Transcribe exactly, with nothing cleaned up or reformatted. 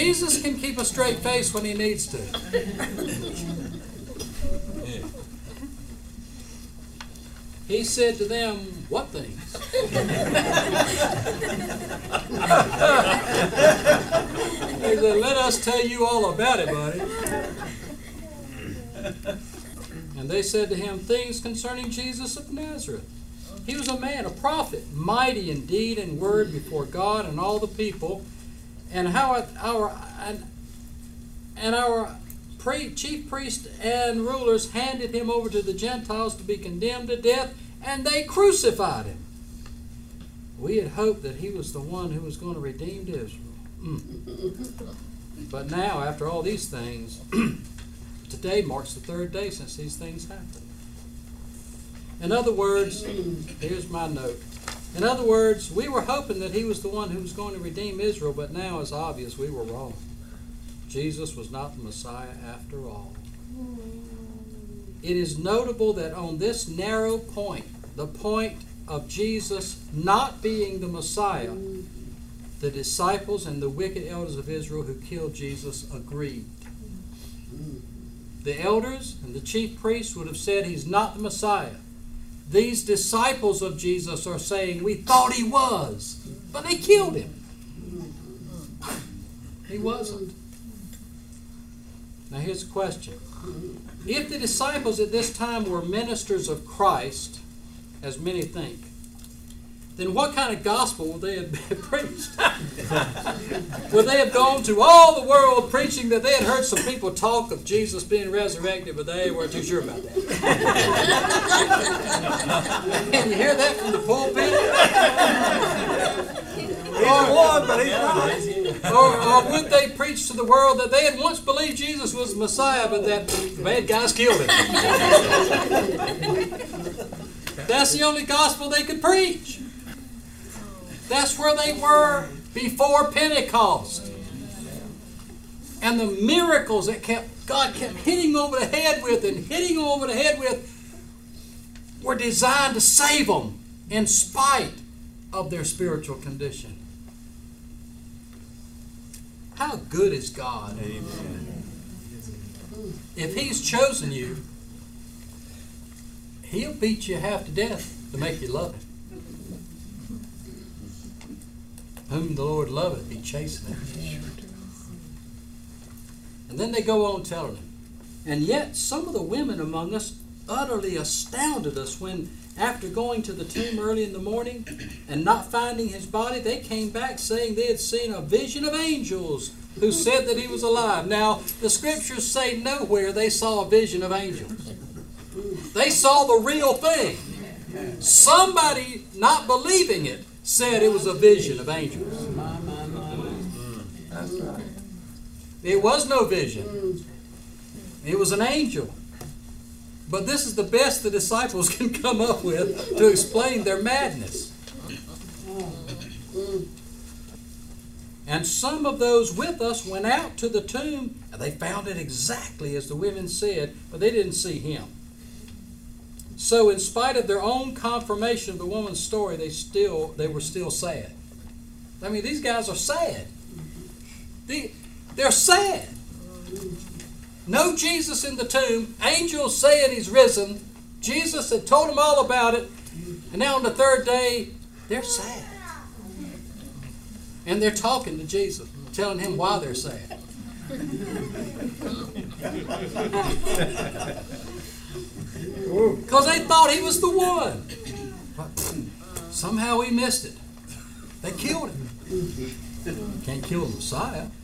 Jesus can keep a straight face when he needs to. He said to them, what things? He said, let us tell you all about it, buddy. And they said to him, things concerning Jesus of Nazareth. He was a man, a prophet, mighty in deed and word before God and all the people. And how our and, and our pre, chief priests and rulers handed him over to the Gentiles to be condemned to death, and they crucified him. We had hoped that he was the one who was going to redeem Israel. Mm. But now, after all these things, today marks the third day since these things happened. In other words, here's my note. In other words, we were hoping that he was the one who was going to redeem Israel, but now it's obvious we were wrong. Jesus was not the Messiah after all. It is notable that on this narrow point, the point of Jesus not being the Messiah, the disciples and the wicked elders of Israel who killed Jesus agreed. The elders and the chief priests would have said he's not the Messiah. These disciples of Jesus are saying, we thought he was, but they killed him. He wasn't. Now here's the question. If the disciples at this time were ministers of Christ, as many think, then what kind of gospel would they have preached? Would they have gone to all the world preaching that they had heard some people talk of Jesus being resurrected, but they weren't too sure about that? Can you hear that from the pulpit? Or, one, but he's not. or, or would they preach to the world that they had once believed Jesus was the Messiah, but that the bad guys killed him? That's the only gospel they could preach. That's where they were before Pentecost. And the miracles that kept God kept hitting over the head with and hitting over the head with were designed to save them in spite of their spiritual condition. How good is God? Amen. If He's chosen you, He'll beat you half to death to make you love Him. Whom the Lord loveth, He chasteneth. And then they go on telling him. And yet some of the women among us utterly astounded us when, after going to the tomb early in the morning and not finding his body, they came back saying they had seen a vision of angels who said that he was alive. Now, the scriptures say nowhere they saw a vision of angels. They saw the real thing. Somebody not believing it said it was a vision of angels. That's right. It was no vision. It was an angel. But this is the best the disciples can come up with to explain their madness. And some of those with us went out to the tomb, and they found it exactly as the women said, but they didn't see him. So in spite of their own confirmation of the woman's story, they still they were still sad. I mean, these guys are sad. They, they're sad. No Jesus in the tomb. Angels saying he's risen. Jesus had told them all about it. And now on the third day, they're sad. And they're talking to Jesus, telling him why they're sad. Because they thought he was the one. But somehow he missed it. They killed him. Can't kill the Messiah.